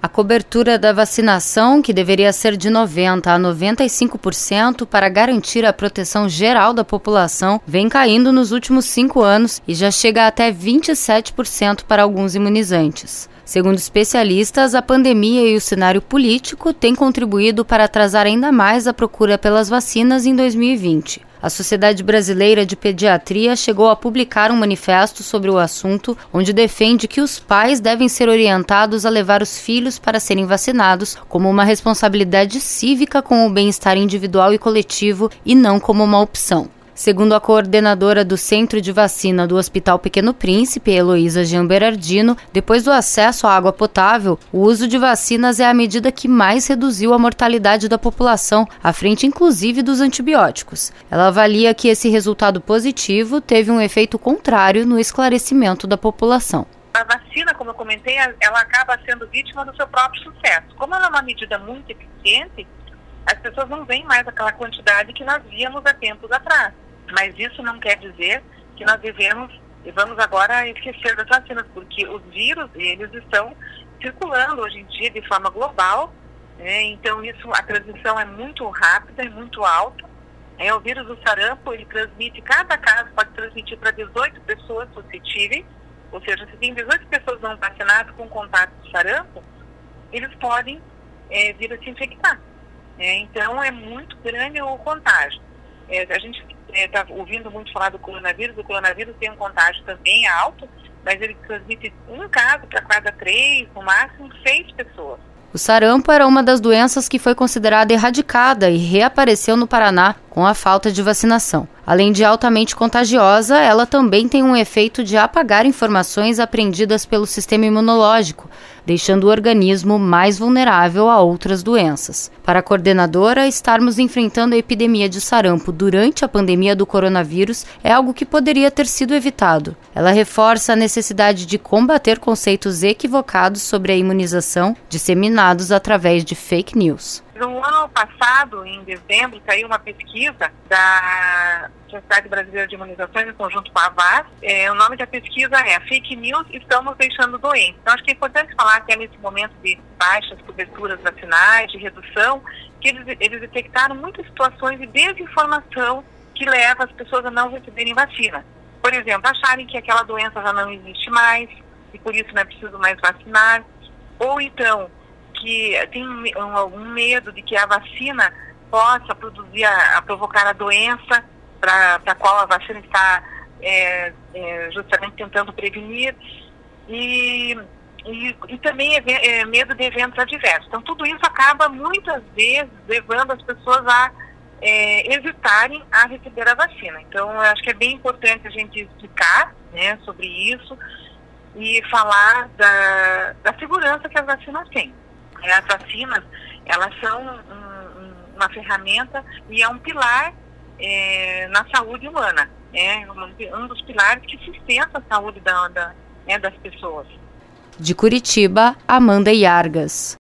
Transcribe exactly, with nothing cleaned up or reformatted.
A cobertura da vacinação, que deveria ser de noventa a noventa e cinco por cento para garantir a proteção geral da população, vem caindo nos últimos cinco anos e já chega até vinte e sete por cento para alguns imunizantes. Segundo especialistas, a pandemia e o cenário político têm contribuído para atrasar ainda mais a procura pelas vacinas em dois mil e vinte. A Sociedade Brasileira de Pediatria chegou a publicar um manifesto sobre o assunto, onde defende que os pais devem ser orientados a levar os filhos para serem vacinados como uma responsabilidade cívica com o bem-estar individual e coletivo e não como uma opção. Segundo a coordenadora do Centro de Vacina do Hospital Pequeno Príncipe, Heloísa Gianberardino, depois do acesso à água potável, o uso de vacinas é a medida que mais reduziu a mortalidade da população, à frente inclusive dos antibióticos. Ela avalia que esse resultado positivo teve um efeito contrário no esclarecimento da população. A vacina, como eu comentei, ela acaba sendo vítima do seu próprio sucesso. Como ela é uma medida muito eficiente, as pessoas não veem mais aquela quantidade que nós víamos há tempos atrás. Mas isso não quer dizer que nós devemos e vamos agora esquecer das vacinas, porque os vírus, eles estão circulando hoje em dia de forma global, né? Então isso, a transmissão é muito rápida e muito alta. É, o vírus do sarampo, ele transmite, cada caso pode transmitir para dezoito pessoas suscetíveis, ou seja, se tem dezoito pessoas não vacinadas com contato com sarampo, eles podem é, vir a se infectar. É, então é muito grande o contágio. É, a gente está é, ouvindo muito falar do coronavírus. O coronavírus tem um contágio também alto, mas ele transmite um caso para cada três, no máximo seis pessoas. O sarampo era uma das doenças que foi considerada erradicada e reapareceu no Paraná com a falta de vacinação. Além de altamente contagiosa, ela também tem um efeito de apagar informações aprendidas pelo sistema imunológico, deixando o organismo mais vulnerável a outras doenças. Para a coordenadora, estarmos enfrentando a epidemia de sarampo durante a pandemia do coronavírus é algo que poderia ter sido evitado. Ela reforça a necessidade de combater conceitos equivocados sobre a imunização, disseminados através de fake news. No ano passado, em dezembro, saiu uma pesquisa da Sociedade Brasileira de Imunizações, em conjunto com a VAS. É, o nome da pesquisa é Fake News Estamos Deixando Doentes. Então, acho que é importante falar que é nesse momento de baixas coberturas vacinais, de redução, que eles, eles detectaram muitas situações de desinformação que leva as pessoas a não receberem vacina. Por exemplo, acharem que aquela doença já não existe mais e por isso não é preciso mais vacinar. Ou então, que tem algum medo de que a vacina possa produzir, a, a provocar a doença para a qual a vacina está é, é, justamente tentando prevenir, e, e, e também é, é, medo de eventos adversos. Então, tudo isso acaba muitas vezes levando as pessoas a é, evitarem a receber a vacina. Então, eu acho que é bem importante a gente explicar, né, sobre isso e falar da, da segurança que as vacinas têm. As vacinas, elas são um, uma ferramenta e é um pilar é, na saúde humana. É um dos pilares que sustenta a saúde da, da, né, das pessoas. De Curitiba, Amanda Iargas.